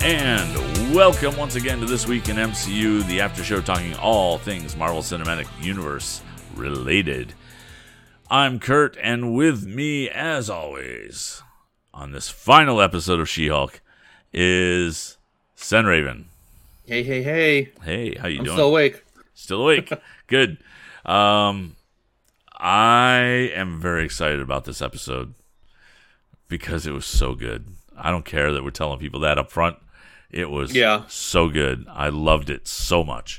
And welcome once again to This Week in MCU, the after show talking all things Marvel Cinematic Universe related. I'm Kurt, and with me, as always, on this final episode of She-Hulk is Senraven. Hey. Hey, how you doing? I'm still awake. Still awake. Good. I am very excited about this episode because it was so good. I don't care that we're telling people that up front. It was so good. I loved it so much.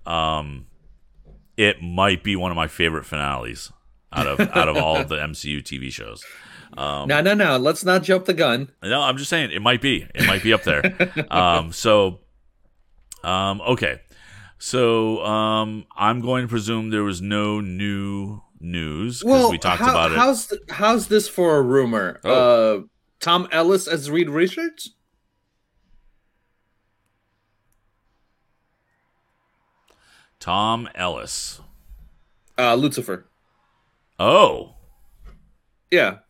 It might be one of my favorite finales out of all of the MCU TV shows. No. Let's not jump the gun. No, I'm just saying it might be. It might be up there. Okay. So I'm going to presume there was no new news because we talked about it. How's this for a rumor? Tom Ellis as Reed Richards? Tom Ellis. Lucifer. Oh. Yeah.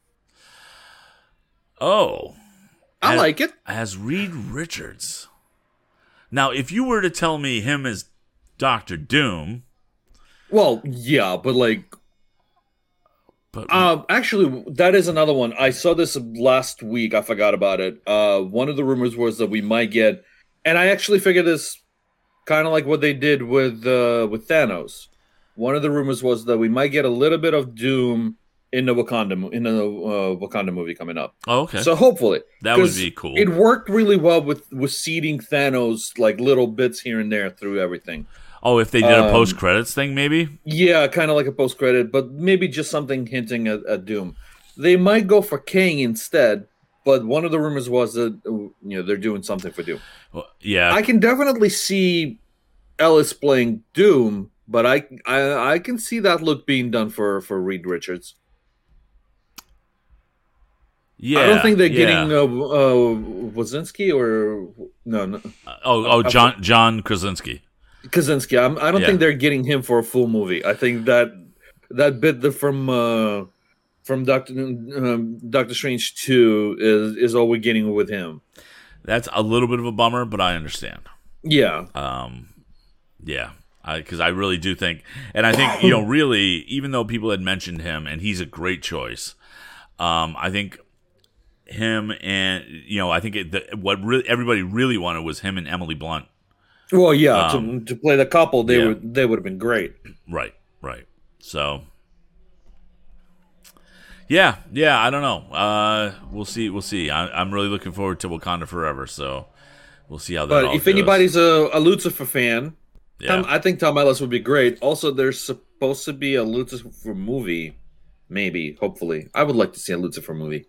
Oh. I like it. As Reed Richards. Now, if you were to tell me him as Doctor Doom. Well, yeah, but actually, that is another one. I saw this last week. I forgot about it. One of the rumors was that we might get, and I actually figured this kind of like what they did with Thanos. One of the rumors was that we might get a little bit of Doom in the Wakanda movie coming up. Oh, okay. So hopefully that would be cool. It worked really well with seeding Thanos like little bits here and there through everything. Oh, if they did a post credits thing, maybe. Yeah, kind of like a post credit, but maybe just something hinting at Doom. They might go for Kang instead. But one of the rumors was that they're doing something for Doom. Well, yeah, I can definitely see Ellis playing Doom, but I can see that look being done for Reed Richards. Yeah, I don't think they're getting Wazinski or no. John Krasinski. Krasinski. I don't think they're getting him for a full movie. I think that bit from Doctor Strange 2 is all we're getting with him. That's a little bit of a bummer, but I understand. Yeah. Because I really do think, and I think really, even though people had mentioned him, and he's a great choice, I think him and I think what really everybody really wanted was him and Emily Blunt. Well, yeah, to play the couple, they would have been great. Right. So. Yeah, I don't know. We'll see. I'm really looking forward to Wakanda Forever, so we'll see how that all goes. But if anybody's a Lucifer fan, I think Tom Ellis would be great. Also, there's supposed to be a Lucifer movie, maybe, hopefully. I would like to see a Lucifer movie.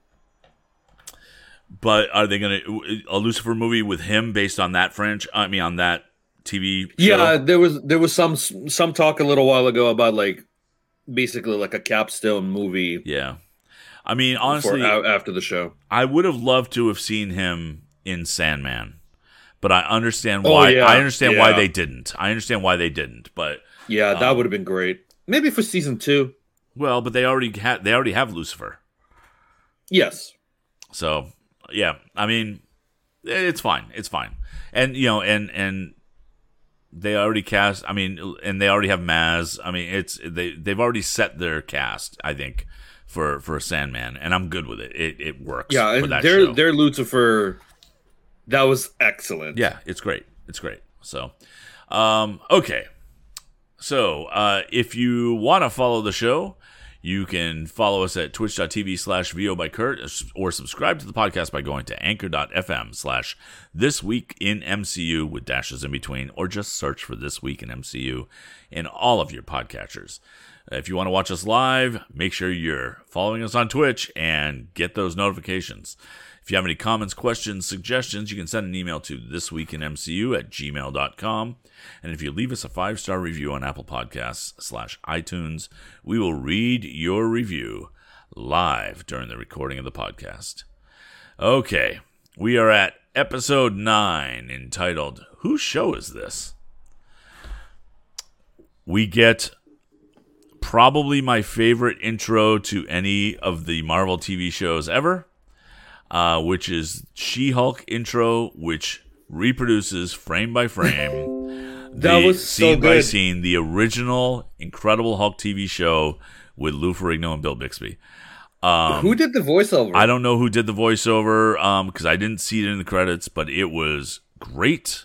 But are they going to a Lucifer movie with him based on that on that TV show? Yeah, there was some talk a little while ago about basically like a capstone movie. Yeah. I mean, honestly, after the show, I would have loved to have seen him in Sandman, but I understand why. I understand why they didn't. But that would have been great. Maybe for season 2. Well, but they already have Lucifer. Yes. So yeah, I mean, it's fine. And and they already cast. I mean, and they already have Maz. I mean, they've already set their cast, I think, for Sandman, and I'm good with it. It works. Yeah, for that and their Lucifer, that was excellent. Yeah, it's great. So, okay. So, if you want to follow the show, you can follow us at twitch.tv/VO by Kurt, or subscribe to the podcast by going to anchor.fm/thisweekinmcu with dashes in between, or just search for This Week in MCU in all of your podcatchers. If you want to watch us live, make sure you're following us on Twitch and get those notifications. If you have any comments, questions, suggestions, you can send an email to thisweekinmcu@gmail.com. And if you leave us a 5-star review on Apple Podcasts /iTunes, we will read your review live during the recording of the podcast. Okay, we are at episode 9, entitled, Whose Show Is This? We get probably my favorite intro to any of the Marvel TV shows ever, which is She-Hulk intro, which reproduces frame by frame That was so scene by good. scene the original Incredible Hulk TV show with Lou Ferrigno and Bill Bixby. Who did the voiceover? I don't know who did the voiceover because I didn't see it in the credits, but it was great.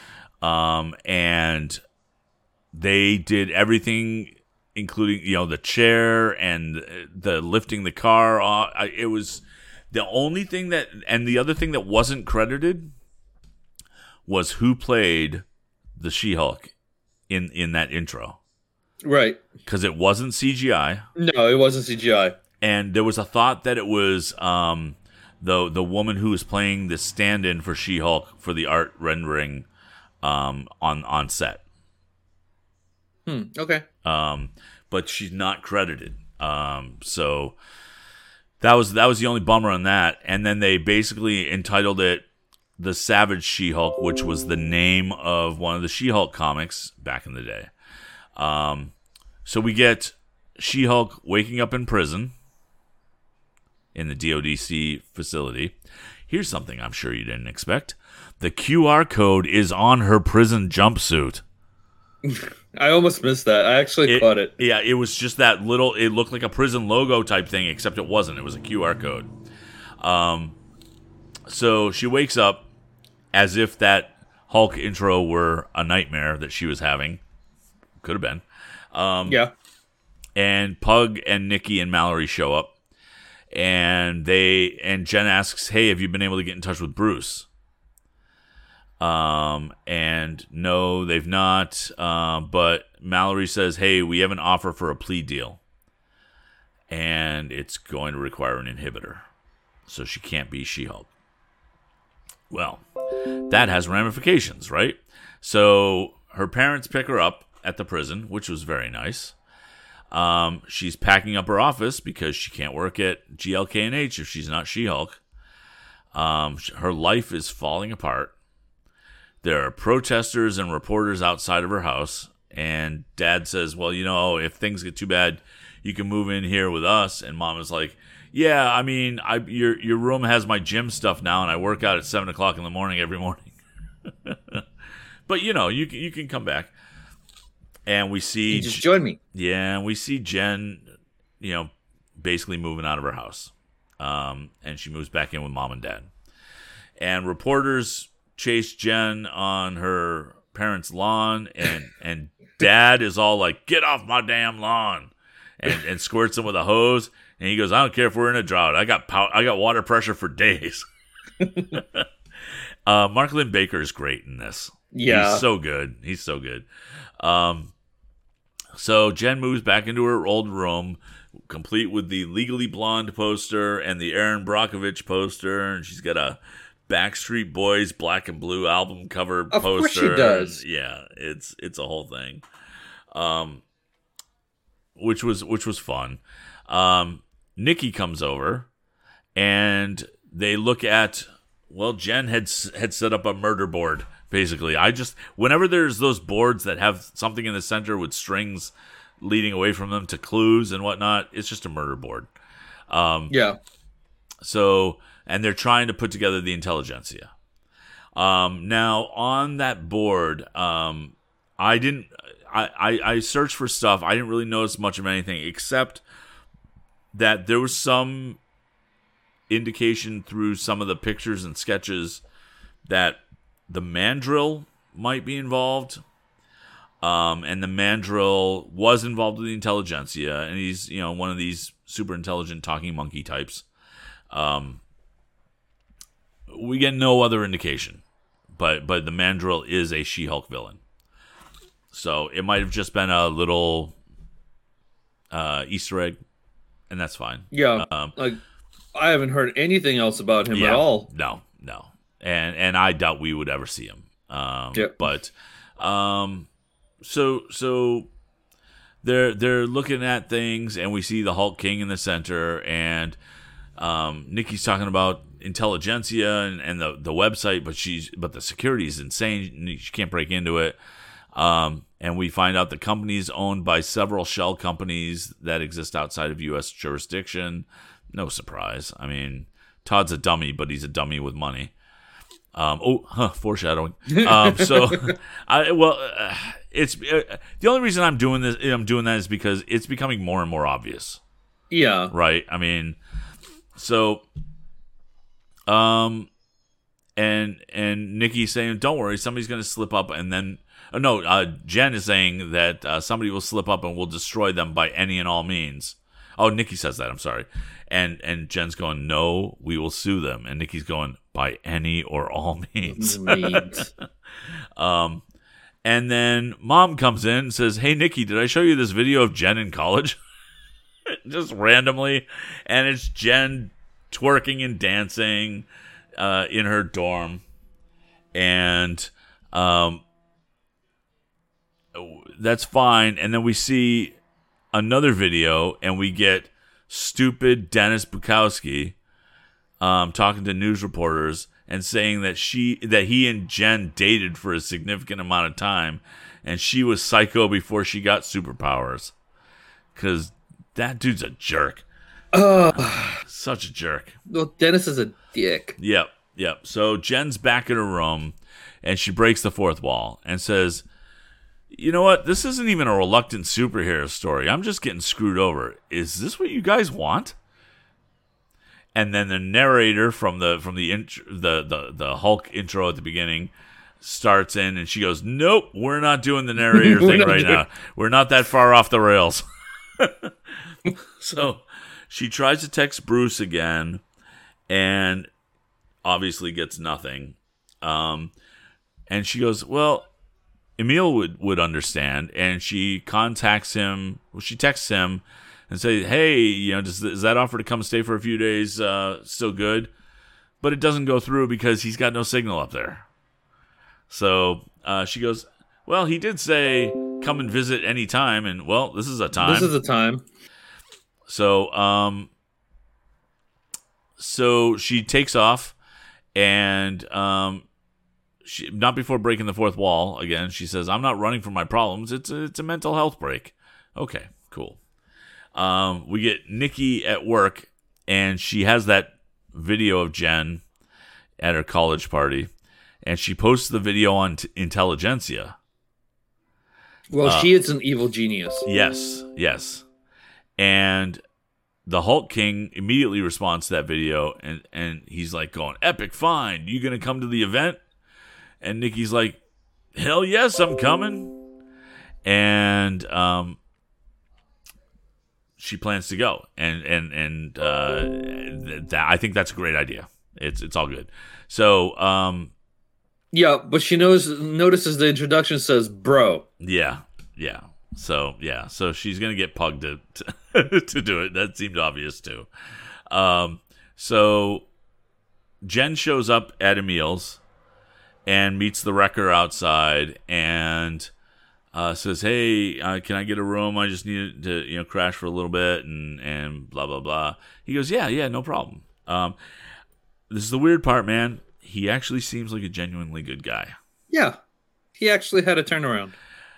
And they did everything, including the chair and the lifting the car. It was the only thing and the other thing that wasn't credited was who played the She-Hulk in that intro, Right. because it wasn't CGI. No, it wasn't CGI. And there was a thought that it was the woman who was playing the stand-in for She-Hulk for the art rendering on set. Okay. But she's not credited. So that was the only bummer on that. And then they basically entitled it The Savage She-Hulk, which was the name of one of the She-Hulk comics back in the day. So we get She-Hulk waking up in prison in the DODC facility. Here's something I'm sure you didn't expect. The QR code is on her prison jumpsuit. I almost missed that. I actually caught it. Yeah, it was just that little, it looked like a prison logo type thing, except it wasn't. It was a QR code. So she wakes up as if that Hulk intro were a nightmare that she was having. Could have been. Yeah. And Pug and Nikki and Mallory show up. And Jen asks, "Hey, have you been able to get in touch with Bruce?" And no, they've not. But Mallory says, "Hey, we have an offer for a plea deal, and it's going to require an inhibitor, so she can't be She-Hulk." Well, that has ramifications, right? So her parents pick her up at the prison, which was very nice. She's packing up her office because she can't work at GLK&H if she's not She-Hulk. Her life is falling apart. There are protesters and reporters outside of her house, and Dad says, "Well, if things get too bad, you can move in here with us." And Mom is like, "Yeah, I mean, your room has my gym stuff now, and I work out at 7:00 in the morning every morning." But you can come back. And we see You just join me. Yeah, and we see Jen, basically moving out of her house. And she moves back in with Mom and Dad. And reporters chase Jen on her parents' lawn, and Dad is all like, "Get off my damn lawn," and squirts him with a hose. And he goes, "I don't care if we're in a drought. I got water pressure for days." Mark Lynn Baker is great in this. Yeah. He's so good. So Jen moves back into her old room, complete with the Legally Blonde poster and the Aaron Brockovich poster, and she's got a Backstreet Boys Black and Blue album cover poster. Of course she does. Yeah, it's a whole thing, which was fun. Nikki comes over, and they look at. Well, Jen had set up a murder board. Basically, whenever there's those boards that have something in the center with strings leading away from them to clues and whatnot, it's just a murder board. Yeah. So, and they're trying to put together the intelligentsia. Now on that board, I searched for stuff. I didn't really notice much of anything except that there was some indication through some of the pictures and sketches that the Mandrill might be involved. And the Mandrill was involved with the intelligentsia, and he's, one of these super intelligent talking monkey types. We get no other indication, but the Mandrill is a She-Hulk villain. So it might have just been a little Easter egg, and that's fine. Yeah. I haven't heard anything else about him at all. No. And I doubt we would ever see him. But so they're looking at things, and we see the Hulk King in the center, and Nikki's talking about intelligentsia and the website, but the security is insane. She can't break into it. And we find out the company is owned by several shell companies that exist outside of U.S. jurisdiction. No surprise. I mean, Todd's a dummy, but he's a dummy with money. Foreshadowing. It's the only reason I'm doing that is because it's becoming more and more obvious. Yeah. Right. I mean, so, and Nikki's saying, "Don't worry, somebody's going to slip up," and then, Jen is saying that somebody will slip up and we'll destroy them by any and all means. Oh, Nikki says that. I'm sorry. And Jen's going, "No, we will sue them." And Nikki's going, "By any or all means." And then Mom comes in and says, "Hey, Nikki, did I show you this video of Jen in college?" Just randomly. And it's Jen twerking and dancing in her dorm. And that's fine. And then we see another video and we get stupid Dennis Bukowski talking to news reporters and saying that he and Jen dated for a significant amount of time, and she was psycho before she got superpowers. Because that dude's a jerk. Such a jerk. Well, Dennis is a dick. Yep. So Jen's back in her room, and she breaks the fourth wall and says, "You know what? This isn't even a reluctant superhero story. I'm just getting screwed over. Is this what you guys want?" And then the narrator from the Hulk intro at the beginning starts in, and she goes, "Nope, we're not doing the narrator thing right now. We're not that far off the rails." So she tries to text Bruce again, and obviously gets nothing. And she goes, "Well, Emil would understand," and she contacts him. Well, she texts him and say, "Hey, is that offer to come stay for a few days still good?" But it doesn't go through because he's got no signal up there. So she goes, "Well, he did say come and visit anytime," and well, this is a time. This is a time. So so she takes off, and she, not before breaking the fourth wall again, she says, "I'm not running from my problems. It's a mental health break." Okay, cool. We get Nikki at work, and she has that video of Jen at her college party, and she posts the video on Intelligentsia. Well, she is an evil genius. Yes. And the Hulk King immediately responds to that video, and he's like going, "Epic find. You gonna come to the event?" And Nikki's like, "Hell yes, I'm coming." And she plans to go, and I think that's a great idea. It's all good. So yeah, but she notices the introduction says "bro." Yeah. So she's gonna get Pug to do it. That seemed obvious too. So Jen shows up at Emil's and meets the wrecker outside and says, "Hey, can I get a room? I just need to crash for a little bit and blah blah blah." He goes, "Yeah, no problem." This is the weird part, man. He actually seems like a genuinely good guy. Yeah, he actually had a turnaround.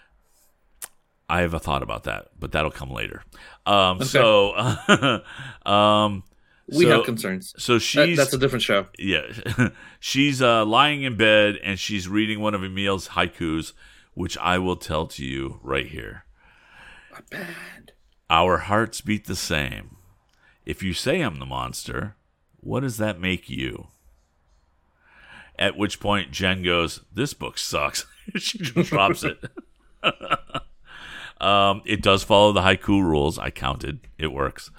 I have a thought about that, but that'll come later. Okay. So, we have concerns. So that's a different show. Yeah, she's lying in bed and she's reading one of Emil's haikus, which I will tell to you right here. Not bad. Our hearts beat the same. If you say I'm the monster, what does that make you? At which point Jen goes, "This book sucks." She just drops it. It does follow the haiku rules. I counted. It works.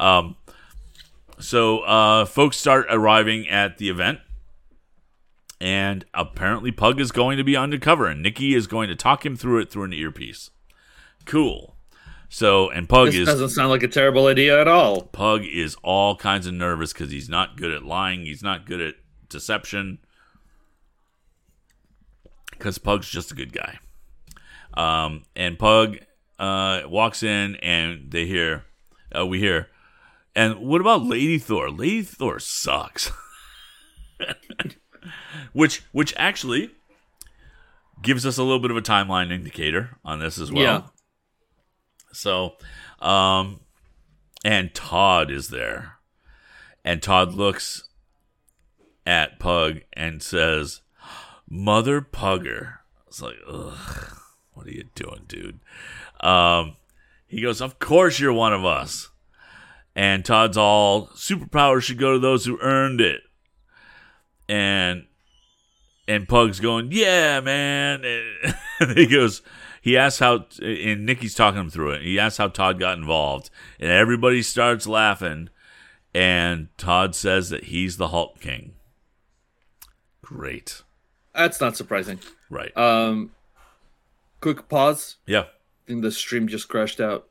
So folks start arriving at the event. And apparently Pug is going to be undercover. And Nikki is going to talk him through it through an earpiece. Cool. So, and Pug this doesn't sound like a terrible idea at all. Pug is all kinds of nervous because he's not good at lying. He's not good at deception. Because Pug's just a good guy. And Pug walks in and we hear, and what about Lady Thor? Lady Thor sucks. which actually gives us a little bit of a timeline indicator on this as well. Yeah. So, and Todd is there. And Todd looks at Pug and says, "Mother Pugger." It's like, ugh, what are you doing, dude? He goes, "Of course you're one of us." And Todd's all, "Superpowers should go to those who earned it." And Pug's going, "Yeah, man." And he asks how, and Nikki's talking him through it. He asks how Todd got involved. And everybody starts laughing. And Todd says that he's the Hulk King. Great. That's not surprising. Right. Quick pause. Yeah. I think the stream just crashed out.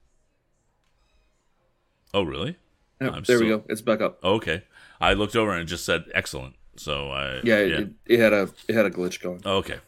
Oh, really? Yep, there we go. It's back up. Oh, okay. I looked over and it just said excellent. So it had a glitch going. Okay.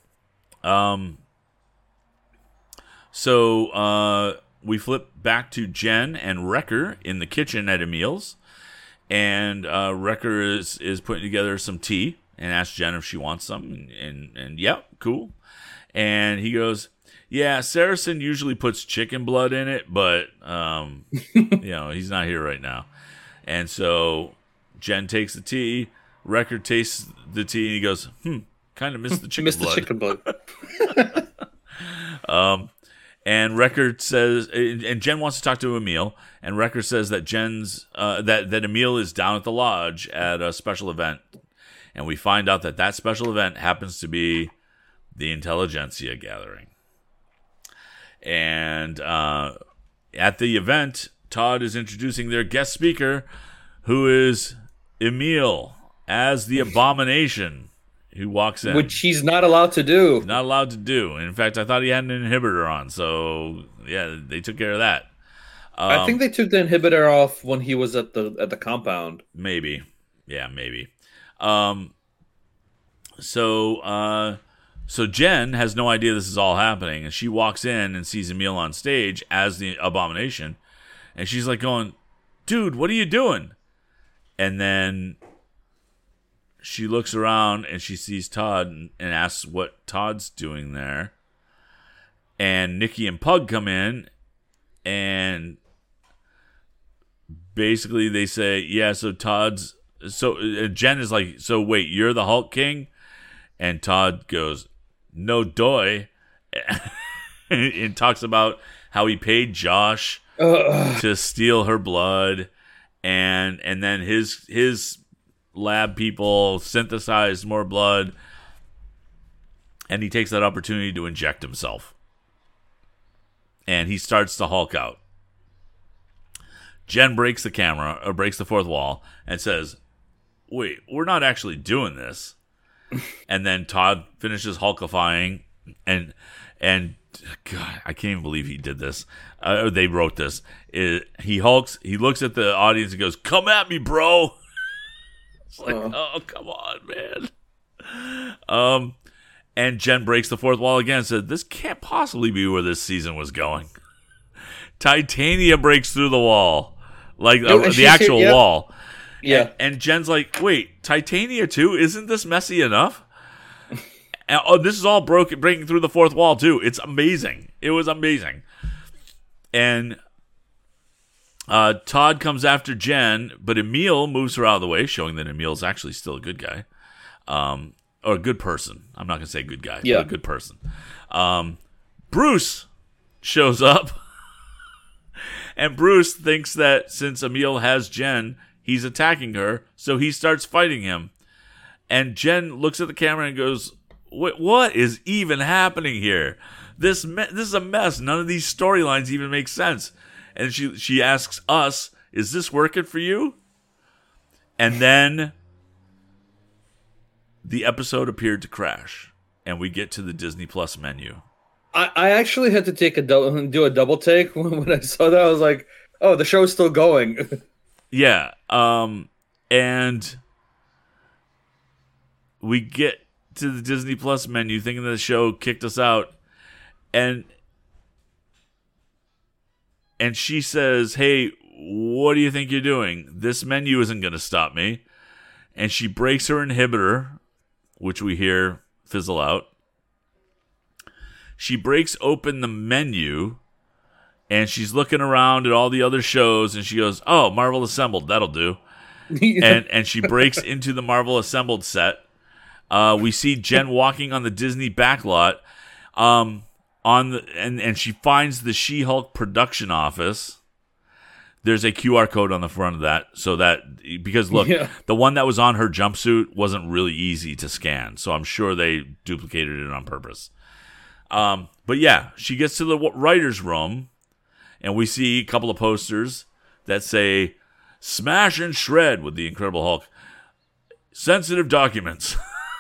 So we flip back to Jen and Wrecker in the kitchen at Emil's, and Wrecker is putting together some tea and asks Jen if she wants some, and yeah, cool. And he goes, "Yeah, Saracen usually puts chicken blood in it, but he's not here right now." And so Jen takes the tea. Wrecker tastes the tea and he goes, kind of missed the chicken blood. The chicken blood. And Wrecker says, and Jen wants to talk to Emil, and Wrecker says that that Emil is down at the lodge at a special event, and we find out that special event happens to be the Intelligentsia gathering. And at the event, Todd is introducing their guest speaker, who is Emil as the Abomination, who walks in. Which he's not allowed to do. Not allowed to do. In fact, I thought he had an inhibitor on, so yeah, they took care of that. I think they took the inhibitor off when he was at the compound. Maybe. Yeah, maybe. So Jen has no idea this is all happening, and she walks in and sees Emil on stage as the Abomination, and she's like going, "Dude, what are you doing?" And then she looks around and she sees Todd and asks what Todd's doing there. And Nikki and Pug come in and basically they say, "Yeah, so Jen is like, "So wait, you're the Hulk King?" And Todd goes, "No doy." And talks about how he paid Josh to steal her blood, and then his lab people synthesized more blood, and he takes that opportunity to inject himself, and he starts to Hulk out. Jen breaks the fourth wall, and says, "Wait, we're not actually doing this." And then Todd finishes Hulkifying, and God, I can't even believe he did this. They wrote this. He hulks. He looks at the audience and goes, "Come at me, bro." It's like, oh, come on, man. And Jen breaks the fourth wall again and said, "This can't possibly be where this season was going." Titania breaks through the wall, like the actual wall. Yeah. And Jen's like, "Wait, Titania too? Isn't this messy enough?" And, this is all breaking through the fourth wall too. It's amazing. It was amazing. And Todd comes after Jen, but Emil moves her out of the way, showing that Emil's actually still a good guy. Or a good person. I'm not going to say good guy, but a good person. Bruce shows up. And Bruce thinks that since Emil has Jen, he's attacking her, so he starts fighting him. And Jen looks at the camera and goes, "What is even happening here? This is a mess. None of these storylines even make sense." And she asks us, "Is this working for you?" And then the episode appeared to crash, and we get to the Disney Plus menu. I actually had to do a double take when I saw that. I was like, "Oh, the show's still going." Yeah, and we get to the Disney Plus menu thinking that the show kicked us out, and she says, "Hey, what do you think you're doing? This menu isn't going to stop me." And she breaks her inhibitor, which we hear fizzle out. She breaks open the menu, and she's looking around at all the other shows, and she goes, "Oh, Marvel Assembled, that'll do." and she breaks into the Marvel Assembled set. We see Jen walking on the Disney backlot, and she finds the She-Hulk production office. There's a QR code on the front of that, so that because look, the one that was on her jumpsuit wasn't really easy to scan, so I'm sure they duplicated it on purpose. But yeah, she gets to the writer's room, and we see a couple of posters that say "Smash and Shred" with the Incredible Hulk, sensitive documents,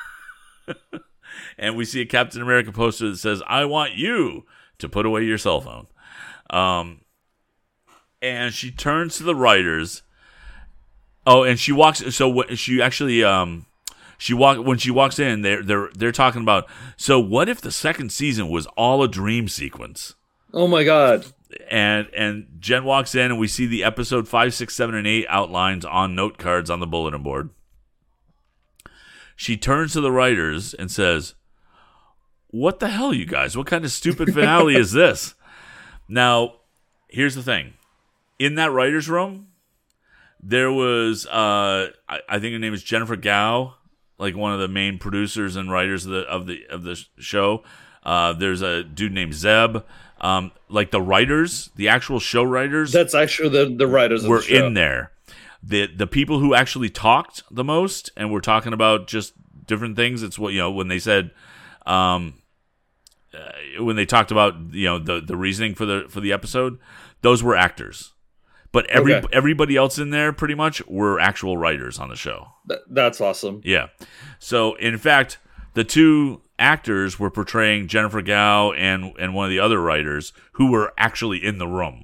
and we see a Captain America poster that says "I want you to put away your cell phone." And she turns to the writers. Oh, and she walks. So she actually, when she walks in, they're talking about. So what if the second season was all a dream sequence? Oh my God! And Jen walks in, and we see the episode 5, 6, 7, and 8 outlines on note cards on the bulletin board. She turns to the writers and says, "What the hell, you guys? What kind of stupid finale is this?" Now, here's the thing. In that writer's room, there was, I think her name is Jennifer Gao, like one of the main producers and writers of the show. There's a dude named Zeb. Like the writers, the actual show writers. That's actually the writers were of the show. in there. The people who actually talked the most and were talking about just different things. It's what, when they said, when they talked about, the reasoning for the episode, those were actors. But everybody else in there pretty much were actual writers on the show. That's awesome. Yeah. So, in fact, the two actors were portraying Jennifer Gao and one of the other writers who were actually in the room.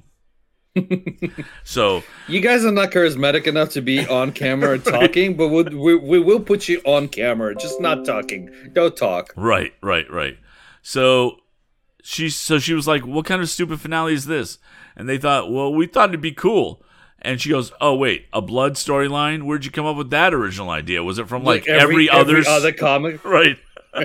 So you guys are not charismatic enough to be on camera talking, but we will put you on camera, just not talking. Don't talk. Right. So she was like, "What kind of stupid finale is this?" And they thought, "Well, we thought it'd be cool." And she goes, "Oh wait, a blood storyline? Where'd you come up with that original idea? Was it from like every other comic?" Right.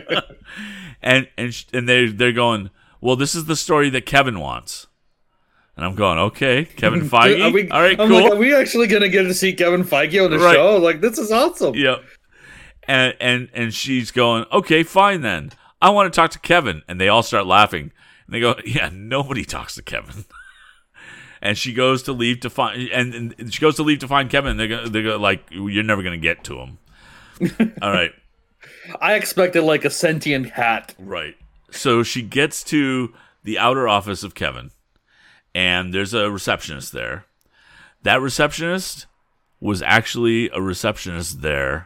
and they're going, "Well, this is the story that Kevin wants." And I'm going, "Okay, Kevin Feige. All right, cool. Like, are we actually gonna get to see Kevin Feige on the show? Like, this is awesome." Yep. And she's going, "Okay, fine then. I want to talk to Kevin." And they all start laughing. And they go, "Yeah, nobody talks to Kevin." And she goes to leave to find, and she goes to leave to find Kevin. They go like, "You're never gonna get to him." All right. I expected like a sentient hat. Right. So she gets to the outer office of Kevin, and there's a receptionist there. That receptionist was actually a receptionist there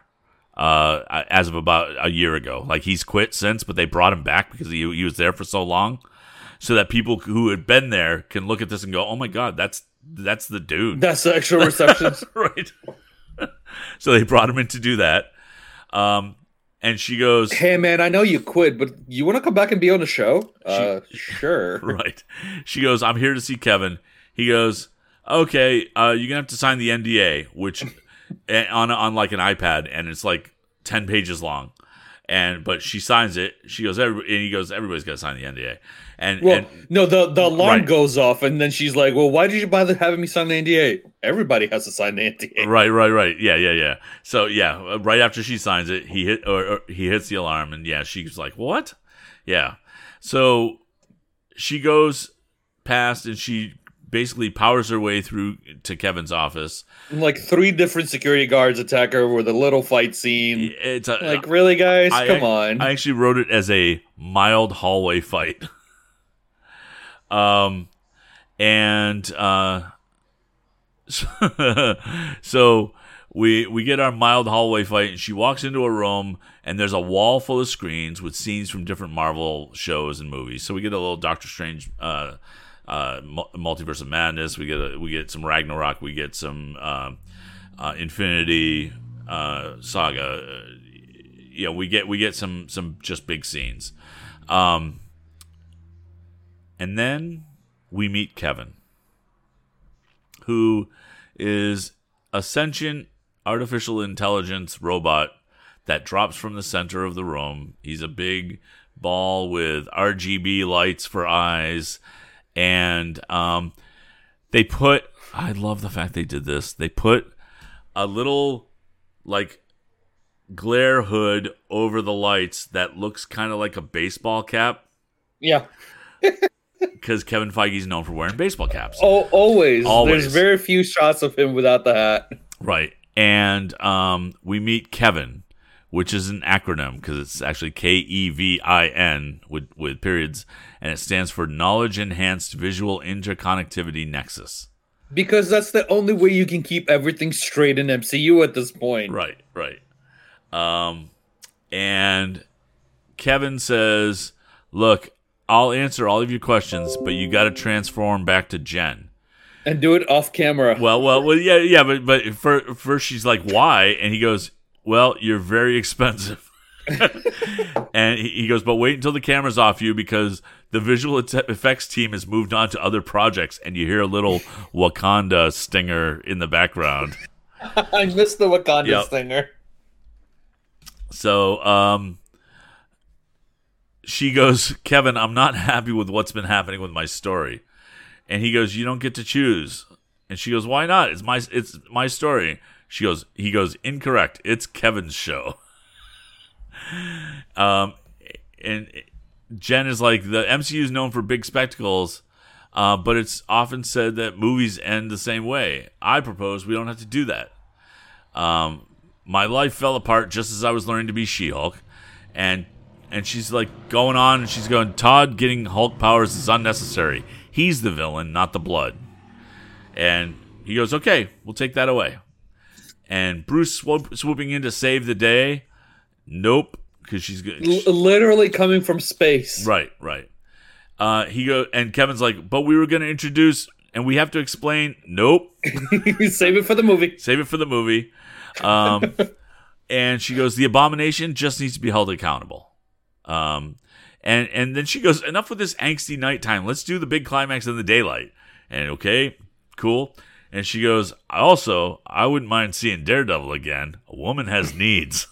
as of about a year ago. Like, he's quit since, but they brought him back because he was there for so long, so that people who had been there can look at this and go, "Oh my God, that's the dude. That's the actual receptionist." Right. So they brought him in to do that. And she goes, "Hey man, I know you quit, but you want to come back and be on the show?" Sure. Right. She goes, "I'm here to see Kevin." He goes, "Okay, you're gonna have to sign the NDA," which on like an iPad, and it's like 10 pages long. But she signs it. She goes, and he goes, "Everybody's got to sign the NDA." No, the alarm goes off, and then she's like, "Well, why did you bother having me sign the NDA? Everybody has to sign the NDA." Right. Yeah. So yeah, right after she signs it, he hits the alarm, and yeah, she's like, "What?" Yeah. So she goes past, and she basically powers her way through to Kevin's office. Like 3 different security guards attack her with a little fight scene. It's like, really, guys? Come on. I actually wrote it as a mild hallway fight. So we get our mild hallway fight, and she walks into a room, and there's a wall full of screens with scenes from different Marvel shows and movies. So we get a little Doctor Strange, Multiverse of Madness. We get some Ragnarok. We get some Infinity Saga. We get some just big scenes. And then we meet Kevin, who is a sentient artificial intelligence robot that drops from the center of the room. He's a big ball with RGB lights for eyes. And I love the fact they did this. They put a little like glare hood over the lights that looks kind of like a baseball cap. Yeah. Because Kevin Feige's known for wearing baseball caps. Oh, always. Always. There's very few shots of him without the hat. Right. And we meet Kevin, which is an acronym because it's actually KEVIN with periods, and it stands for Knowledge Enhanced Visual Interconnectivity Nexus. Because that's the only way you can keep everything straight in MCU at this point. Right. And Kevin says, look, I'll answer all of your questions, but you got to transform back to Jen. And do it off camera. Well, yeah, but first she's like, why? And he goes, well, you're very expensive. And he goes, but wait until the camera's off you because the visual effects team has moved on to other projects, and you hear a little Wakanda stinger in the background. I missed the Wakanda stinger. So, she goes, Kevin, I'm not happy with what's been happening with my story. And he goes, you don't get to choose. And she goes, why not? It's my story. He goes, incorrect. It's Kevin's show. And Jen is like, the MCU is known for big spectacles, but it's often said that movies end the same way. I propose we don't have to do that. My life fell apart just as I was learning to be She-Hulk. And she's like going on, and she's going, Todd getting Hulk powers is unnecessary. He's the villain, not the blood. And he goes, okay, we'll take that away. And Bruce swooping in to save the day. Nope, because she's good. Literally coming from space. Right. He goes, and Kevin's like, but we were going to introduce, and we have to explain. Nope. Save it for the movie. And she goes, the Abomination just needs to be held accountable. And then she goes, enough with this angsty nighttime. Let's do the big climax in the daylight. And okay, cool. And she goes, I wouldn't mind seeing Daredevil again. A woman has needs.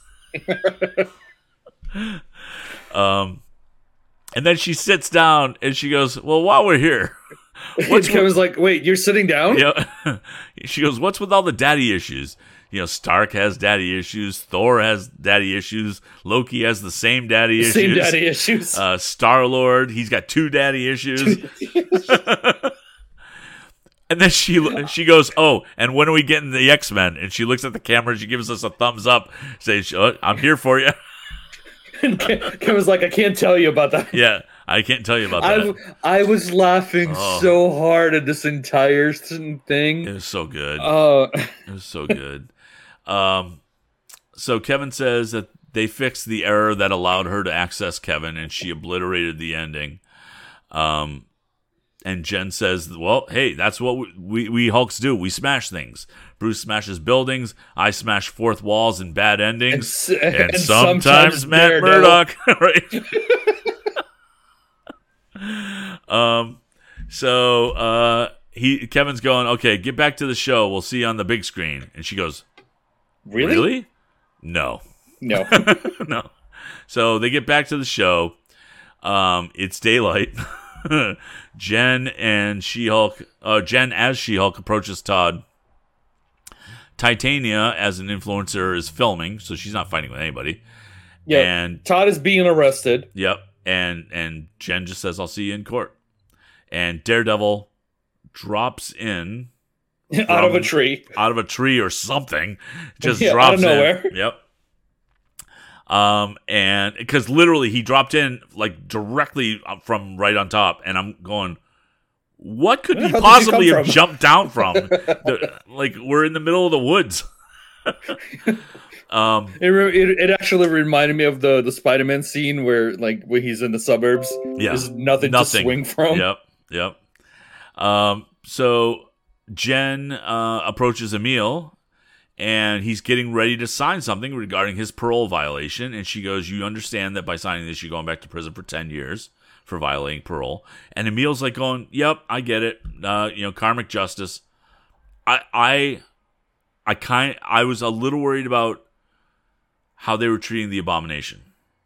And then she sits down and she goes, well, while we're here, Kevin's like, wait, you're sitting down? Yeah. She goes, what's with all the daddy issues? Stark has daddy issues. Thor has daddy issues. Loki has the same daddy issues. Star-Lord, he's got 2 daddy issues. And then she goes, oh, and when are we getting the X-Men? And she looks at the camera and she gives us a thumbs up, says, I'm here for you. And Kevin's like, I can't tell you about that. Yeah, I can't tell you about that. I was laughing so hard at this entire thing. It was so good. It was so good. So Kevin says that they fixed the error that allowed her to access Kevin, and she obliterated the ending. And Jen says, well, hey, that's what we Hulks do. We smash things. Bruce smashes buildings. I smash fourth walls and bad endings. And sometimes Matt Murdock. Right? Kevin's going, okay, get back to the show. We'll see you on the big screen. And she goes, Really? No. No. So they get back to the show. It's daylight. Jen as She-Hulk approaches Todd. Titania, as an influencer, is filming, so she's not fighting with anybody. Yeah. And Todd is being arrested. Yep. And Jen just says, I'll see you in court. And Daredevil drops in out of a tree or something. Just drops out of nowhere. In. Yep. And because literally he dropped in like directly from right on top, and I'm going, what could he possibly have jumped down from? Like, we're in the middle of the woods. It actually reminded me of the Spider-Man scene where he's in the suburbs. Yeah. There's nothing to swing from. Yep. So Jen approaches Emil, and he's getting ready to sign something regarding his parole violation. And she goes, you understand that by signing this, you're going back to prison for 10 years for violating parole. And Emil's like going, yep, I get it. Karmic justice. I was a little worried about how they were treating the Abomination.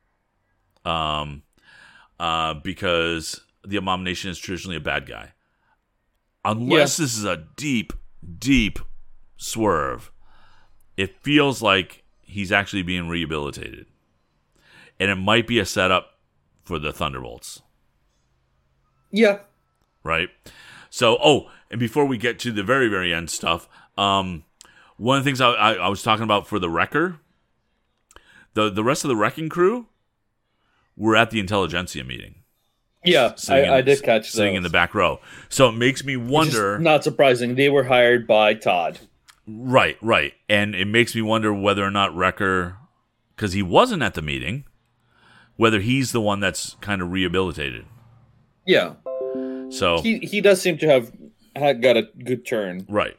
Because the Abomination is traditionally a bad guy. Unless this is a deep, deep swerve, it feels like he's actually being rehabilitated. And it might be a setup for the Thunderbolts. Yeah. Right? So, and before we get to the very, very end stuff, one of the things I was talking about for the Wrecker, the rest of the Wrecking crew were at the Intelligentsia meeting. Yeah, I did catch sitting in the back row. So it makes me wonder. Not surprising. They were hired by Todd. Right. And it makes me wonder whether or not Wrecker, because he wasn't at the meeting, whether he's the one that's kind of rehabilitated. Yeah. So he does seem to have got a good turn. Right.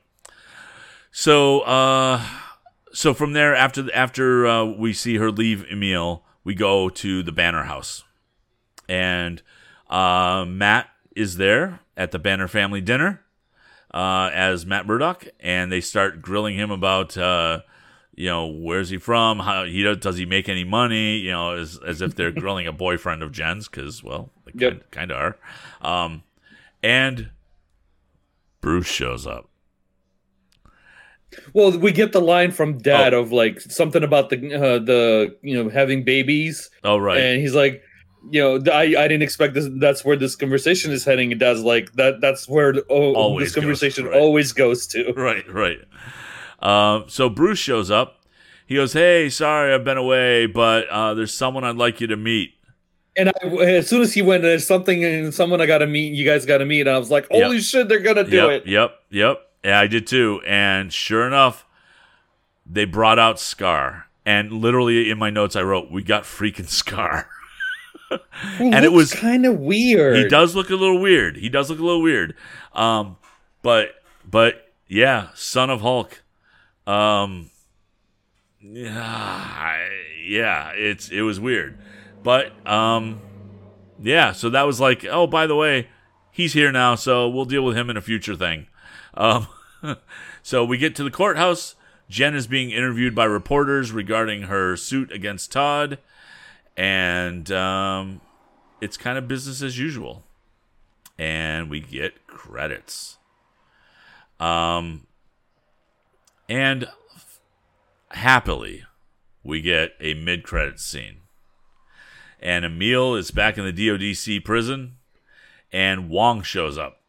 So so from there, after we see her leave Emil, we go to the Banner house. And Matt is there at the Banner family dinner as Matt Murdock, and they start grilling him about, where's he from? How does he make any money? As if they're grilling a boyfriend of Jen's, because, well, they kind of are. And Bruce shows up. Well, we get the line from Dad of like something about the having babies. Oh, right. And he's like, I didn't expect this. That's where this conversation is heading. It does like that. That's where this conversation always goes to. Right. So Bruce shows up. He goes, "Hey, sorry, I've been away, but there's someone I'd like you to meet." And as soon as he went, there's someone I got to meet. You guys got to meet. And I was like, "Holy shit, they're gonna do it!" Yep. Yeah, I did too. And sure enough, they brought out Scar. And literally in my notes, I wrote, "We got freaking Scar." And it was kind of weird. He does look a little weird. But yeah, Son of Hulk. It was weird. But yeah, so that was like, oh, by the way, he's here now, so we'll deal with him in a future thing. So we get to the courthouse. Jen is being interviewed by reporters regarding her suit against Todd. And it's kind of business as usual. And we get credits. And happily, we get a mid-credits scene. And Emil is back in the DODC prison. And Wong shows up.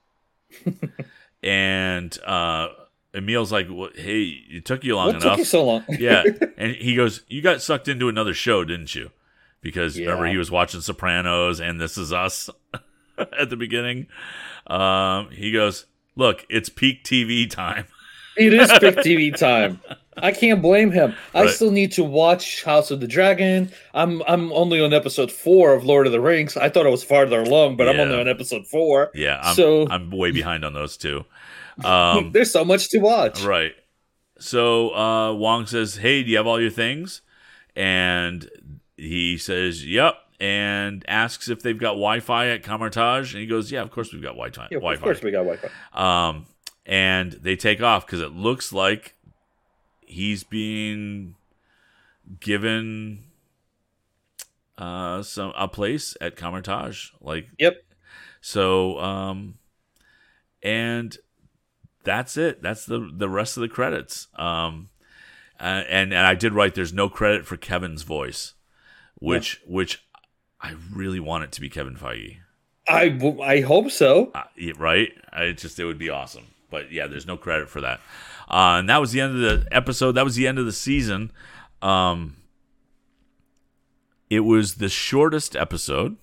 And Emil's like, well, hey, it took you long enough. What took you so long? Yeah. And he goes, you got sucked into another show, didn't you? Because remember, he was watching Sopranos and This Is Us at the beginning. He goes, look, it's peak TV time. It is peak TV time. I can't blame him. I still need to watch House of the Dragon. I'm only on episode 4 of Lord of the Rings. I thought it was farther along, but I'm only on episode 4. Yeah, I'm way behind on those too. There's so much to watch. Right. So Wong says, hey, do you have all your things? And he says, yep. And asks if they've got Wi-Fi at Kamartaj. And he goes, yeah, of course we've got Wi-Fi. Yeah, of course we got Wi-Fi. And they take off because it looks like he's being given a place at Kamartaj. Yep. So, and that's it. That's the rest of the credits. And I did write, there's no credit for Kevin's voice, which I really want it to be Kevin Feige. I hope so. Right? It would be awesome. But yeah, there's no credit for that. And that was the end of the episode. That was the end of the season. It was the shortest episode.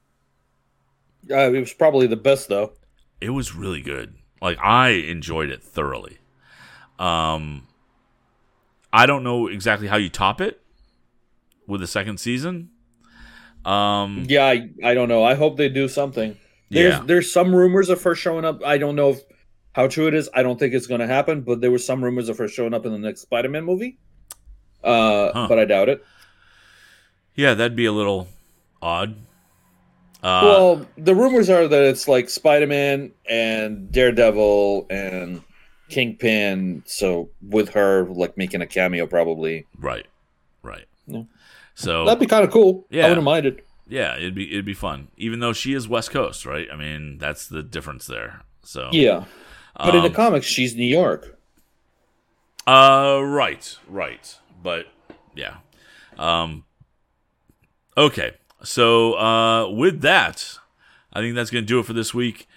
It was probably the best, though. It was really good. I enjoyed it thoroughly. I don't know exactly how you top it with the second season. Yeah, I don't know. I hope they do something. There's some rumors of her showing up. I don't know how true it is. I don't think it's going to happen, but there were some rumors of her showing up in the next Spider-Man movie. But I doubt it. Yeah, that'd be a little odd. Well, the rumors are that it's like Spider-Man and Daredevil and Kingpin, so with her making a cameo probably. Right. Yeah. So that'd be kind of cool. Yeah. I wouldn't mind it. Yeah, it'd be fun. Even though she is West Coast, right? I mean, that's the difference there. So yeah. But in the comics, she's New York. Right. But yeah. Okay. So with that, I think that's going to do it for this week.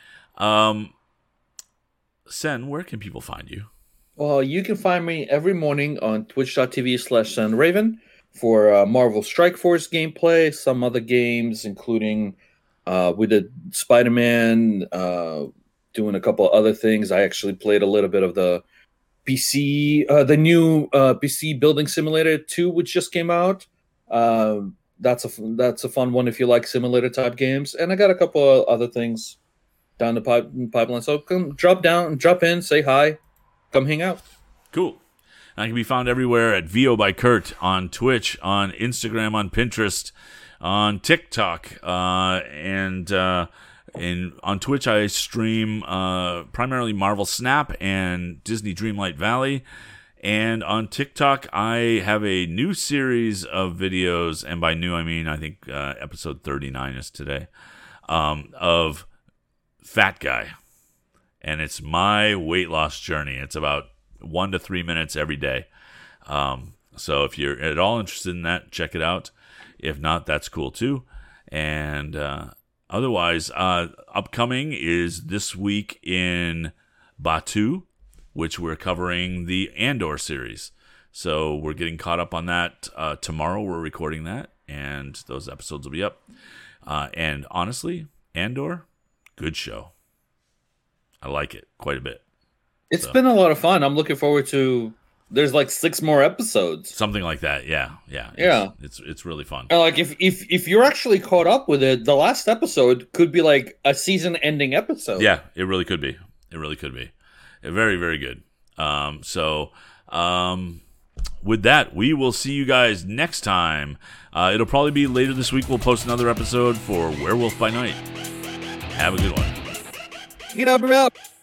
Sen, where can people find you? Well, you can find me every morning on twitch.tv/SenRaven for Marvel Strike Force gameplay, some other games, including we did Spider-Man, doing a couple of other things. I actually played a little bit of the PC, the new PC Building Simulator 2, which just came out. That's a fun one if you like simulator type games. And I got a couple of other things down the pipeline. So come drop in, say hi, come hang out. Cool. And I can be found everywhere at VO by Kurt on Twitch, on Instagram, on Pinterest, on TikTok, and on Twitch I stream primarily Marvel Snap and Disney Dreamlight Valley. And on TikTok, I have a new series of videos, and by new I mean I think episode 39 is today, of Fat Guy. And it's my weight loss journey. It's about 1 to 3 minutes every day. So if you're at all interested in that, check it out. If not, that's cool too. And otherwise, upcoming is this week in Batuu, which we're covering the Andor series. So we're getting caught up on that. Tomorrow we're recording that, and those episodes will be up. And honestly, Andor, good show. I like it quite a bit. It's been a lot of fun. I'm looking forward to. There's like 6 more episodes, something like that. Yeah. It's really fun. Like if you're actually caught up with it, the last episode could be like a season-ending episode. Yeah, it really could be. Very, very good. With that, we will see you guys next time. It'll probably be later this week. We'll post another episode for Werewolf by Night. Have a good one. Get up and out.